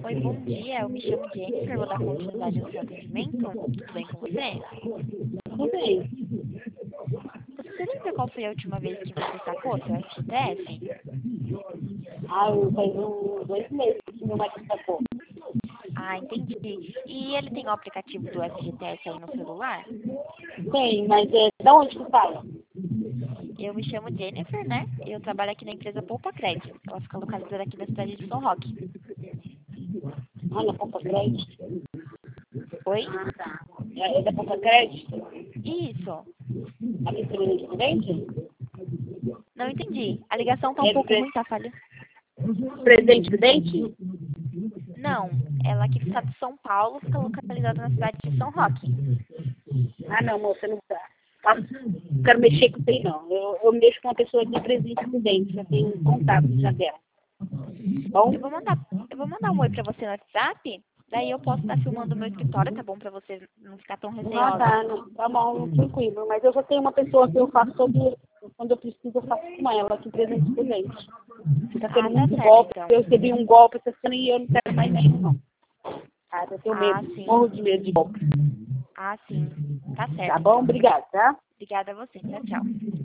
Oi, bom dia. Eu me chamo Jennifer, vou dar continuidade no seu atendimento. Tudo bem com você? Tudo bem. Você lembra qual foi a última vez que você sacou seu FGTS? Faz uns 2 meses que meu marido sacou. Ah, entendi. E ele tem o aplicativo do FGTS aí no celular? Tem, mas da onde que fala? Eu me chamo Jennifer, né? Eu trabalho aqui na empresa Poupa Crédito. Ela fica localizada aqui na cidade de São Roque. Na Poupa Crédito. Oi? Tá. É da Poupa Crédito? Isso. Aqui pelo Presidente? Não entendi. A ligação tá um É pouco ruim, tá falhando. Presidente? Não, ela aqui do estado de São Paulo, fica localizada na cidade de São Roque. Não, moça, não tá. Não quero mexer com isso aí, não. Eu mexo com uma pessoa aqui, Presidente, já tenho contato já dela. Bom? Eu vou mandar um oi pra você no WhatsApp, daí eu posso estar filmando o meu escritório, tá bom? Pra você não ficar tão receosa. Tá, não, tá bom, tranquilo. Mas eu já tenho uma pessoa que eu faço quando eu preciso, eu faço com ela, aqui Presidente. Tá tendo Ah, tá muito certo, golpe, então. eu recebi um golpe essa semana e eu não quero mais isso, não. Eu tenho Ah, medo, sim. morro de medo de golpe. Ah, sim. Tá Tá certo, bom? então. Obrigada, tá? Obrigada a você. Tchau, tchau.